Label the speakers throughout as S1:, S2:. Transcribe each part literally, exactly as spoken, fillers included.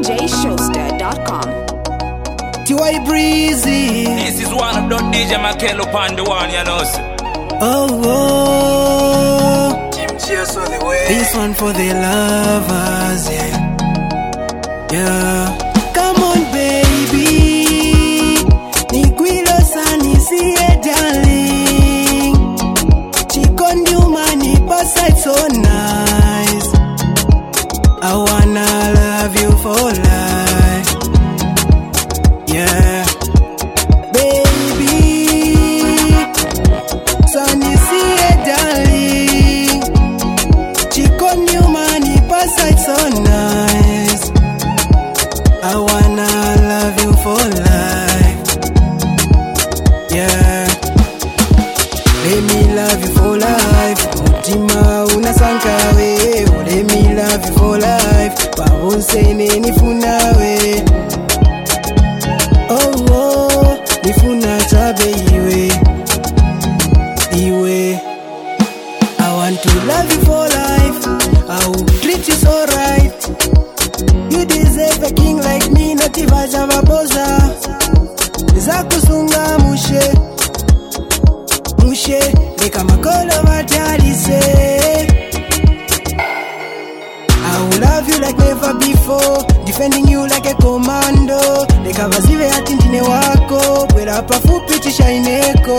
S1: j showster dot com.
S2: T Y Breezy.
S3: This is one of the D J Makelo upon the one, you know.
S2: Oh, oh.
S4: Jim Cheers on the way.
S2: This one for the lovers, yeah. Yeah. Come on, baby. Niguilo sani siye darling. Chikondi umani pasai so nice. I wanna love you for life. Yeah. Baby. Sani siye darling. Chikondi umani pasai so nice. I wanna love you for life. Yeah. Let me love you for life. Mutima unasanka we. Let me love you for life. Pahonsene nifuna we. Oh oh, nifuna chabe iwe. Iwe. I want to love you for life. I will treat you so right. You deserve a king like me, not ivaja vaboza. Zakusunga mushe, mushe, leka makolo matali say. I will love you like never before, defending you like a commando. Leka vazive atintine wako, bwera pafupi tishaineko.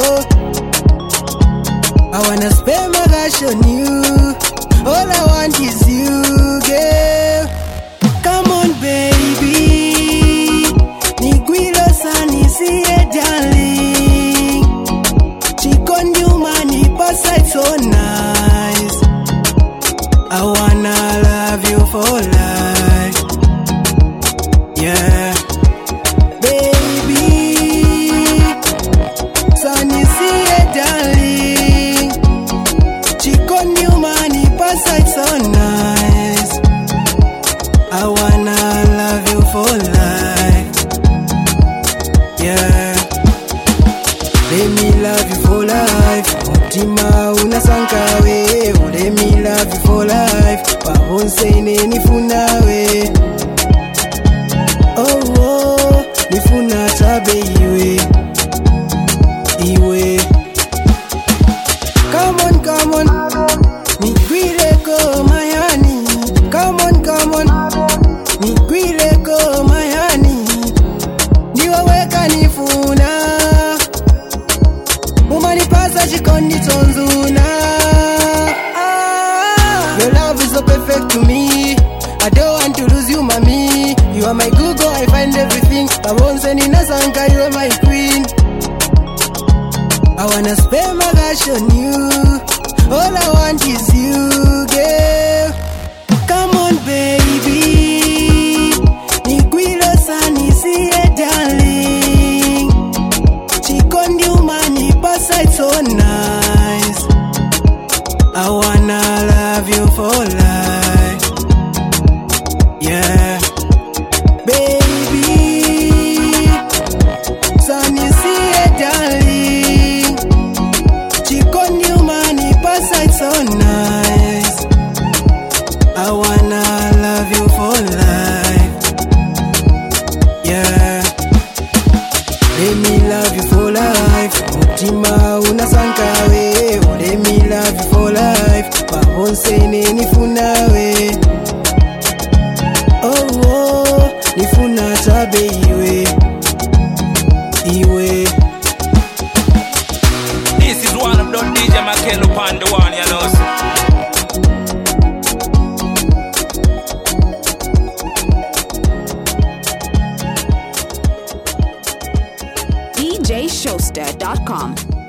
S2: I wanna spend my cash on you, all I want is you, girl. Come on, baby. Niguilo sani siye darling. Chikondi umani pasai so nice. I wanna love you for life. Yeah. Baby. Sani siye darling. Chikondi umani pasai so nice. I wanna love you for life. Yeah. Let me love you for life. Mutima unasanka we. Let me love you for life. Pahonsene nifuna we. Oh oh, nifuna chabe iwe. Iwe. Come on, come on. Nigwileko my honey. Come on, come on. Nigwileko my honey. Ndiwe weka nifuna. Umanipasa chikondi tonzuna. Ah, your love is so perfect to me. I don't want to lose you, mommy. You are my Google, I find everything. I won't send in a sanka, you are my queen. I wanna spend my cash on you. All I want is you, girl. Come on, baby. Niguilo sani siye darling. Chikondi umani pasai so nice. I wanna love you for life. Yeah. Baby. Sani siye darling. Chikondi umani pasai so nice. I wanna love you for life. Yeah. Let me love you for life. Mutima unasanka we. Let me love you for life. Pahonsene nifuna we. Oh oh, nifuna chabe iwe. Iwe.
S3: This is one of the D J Makelo upon the one, you know.
S1: d j showster dot com.